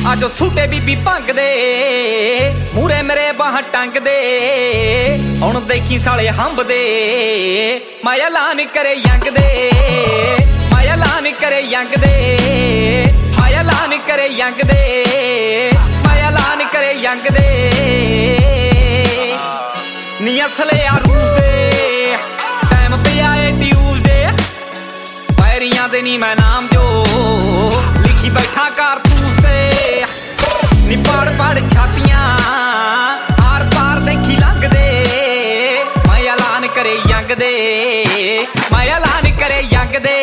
आजो सूटे बीबी भंग दे मूरे मेरे बाह टंग दे हुण देखी साले हंब दे माया लान करे यंग दे माया लान करे यंग दे माया लान करे यंग दे माया लान करे यंग दे नी असले आ रूस दे टाइम पे आए ट्यूसडे पैरियां दे नी मैं नाम जो लिखी बैठा कारतूस ते नी पड़ पड़ छातियां आर पार देखी लंघ दे माया लान करे यंग दे माया लान करे यंग दे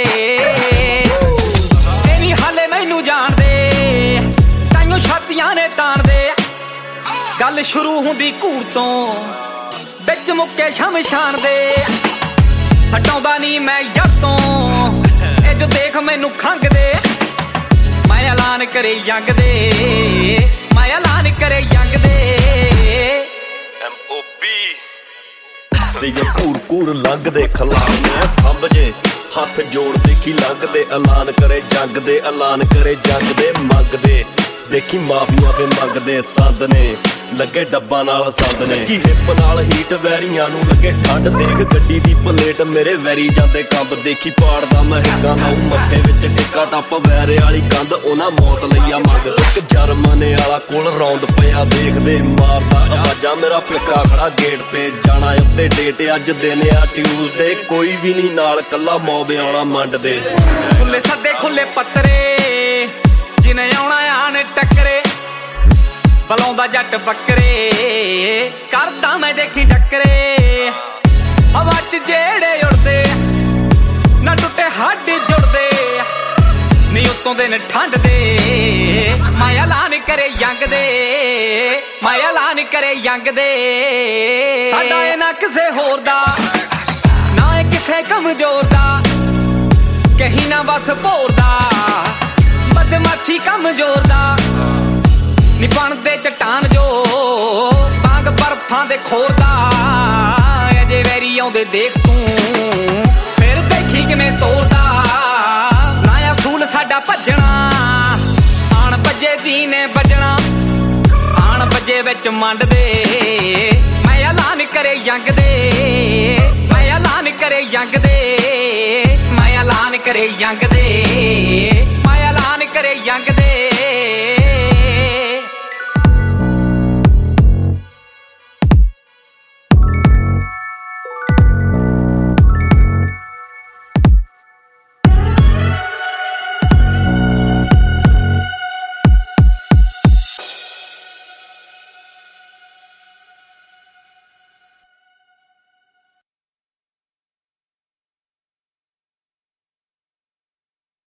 एनी हाले मैनू जान दे ताइयों छातियां ने तान दे गल शुरू हुंदी घूर तो बिच मुक्के शमशान दे हटाउंदा नी मैं यार तो ए जो देख मैनू खंघ दे माया लान करे यंग दे माया लान करे यंग दे M.O.B ਸੀਗੇ ਕੂਰ ਲੰਘਦੇ ਖਲਾਉਂਦੇ ਖੰਭ ਜੇ ਹੱਥ ਜੋੜ ਦੇਖੀ ਲੰਘਦੇ ਐਲਾਨ ਕਰੇ ਜੰਗ ਦੇ ਐਲਾਨ ਕਰੇ ਜੰਗ ਦੇ ਮੰਗਦੇ ਦੇਖੀ ਮਾਫੀਆਂ ਤੇ ਮੰਗਦੇ ਸੰਦ ਨੇ ਲੱਗੇ ਡੱਬਾ ਨਾਲ ਸੰਦ ਨੇ ਕੀ ਹਿੱਪ ਨਾਲ ਹੀਟ ਵੈਰੀਆਂ ਨੂੰ ਲੱਗੇ ਠੰਡ ਦੇਖ ਗੱਡੀ ਦੀ ਪਲੇਟ ਮੇਰੇ ਵੈਰੀ ਜਾਂਦੇ ਕੰਬ ਦੇਖੀ ਪਾੜਦਾ ਮੈਂ ਹਿੱਕਾਂ ਲਾਉ ਮੱਥੇ ਵਿੱਚ ਟਿੱਕਾ ਟੱਪ ਵੈਰੇ ਵਾਲੀ ਕੰਧ ਉਹਨਾਂ ਮੌਤ ਲਈ ਆ ਮੰਗ ਇੱਕ ਜਰਮਨੇ ਵਾਲਾ ਕੋਲ ਰੌਂਦ ਪਿਆ ਦੇਖਦੇ ਮਾਰਦਾ ਆਵਾਜ਼ਾਂ ਮੇਰਾ ਪਿੱਕਾ ਖੜਾ ਗੇਟ ਤੇ ਜਾਣਾ ਉੱਤੇ ਡੇਟ ਅੱਜ ਦਿਨ ਆ ਟਿਊਸਡੇ ਕੋਈ ਵੀ ਨਹੀਂ ਨਾਲ ਕੱਲਾ ਮੌਬ ਆਉਣਾ ਮੰਡ ਦੇ ਖੁੱਲੇ ਸੱਦੇ ਖੁੱਲੇ ਪੱਤਰੇ ਜਿਨੇ ਆਉਣਾ ਆਣ ਟੱਕਰੇ ਬਲਾਉਂਦਾ ਜੱਟ ਬੱਕਰੇ ਕਰਦਾ ਮੈਂ ਦੇਖੀ ਟੱਕਰੇ ਹਵਾ ਚ ਜਿਹੜੇ ਉੜਦੇ ਨਾ ਟੁੱਟੇ ਹੱਡ ਜੁੜਦੇ ਨੀ ਉੱਤੋਂ ਦੇ ਨੇ ਠੰਡ ਦੇ ਮਾਇਆ ਲਾਨ ਕਰੇ ਯੰਗ ਦੇ ਮਾਇਆ ਲਾਨ ਕਰੇ ਯੰਗ ਦੇ ਸਾਡਾ ਇਹ ਨਾ ਕਿਸੇ ਹੋਰ ਦਾ ਨਾ ਇਹ ਕਿਸੇ ਕਮਜ਼ੋਰ ਦਾ ਕਹੀਂ ਨਾ ਬਸ ਭੋਰ ਦਾ ਬਦਮਾਸ਼ੀ ਕਮਜ਼ੋਰ ਦਾ ਨੀ ਬਣਦੇ ਚਟਾਨ ਜੋ ਬਾਗ ਬਰਫਾਂ ਦੇ ਖੋਰਦਾ ਅਜੇ ਵੈਰੀ ਆਉਂਦੇ ਦੇਖ ਤੂੰ ਫਿਰ ਦੇਖੀ ਕਿਵੇਂ ਤੋਰਦਾ ਨਾ ਅਸੂਲ ਸਾਡਾ ਭੱਜਣਾ ਆਣ ਵੱਜੇ ਜੀ ਨੇ ਵੱਜਣਾ ਆਣ ਵੱਜੇ ਵਿੱਚ ਮੰਡ ਦੇ ਮਾਇਆ ਲਾਨ ਕਰੇ ਯੰਗ ਦੇ ਮਾਇਆ ਲਾਨ ਕਰੇ ਯੰਗ ਦੇ ਮਾਇਆ ਲਾਨ ਕਰੇ ਯੰਗ ਦੇ ਮਾਇਆ ਲਾਨ ਕਰੇ ਯੰਗ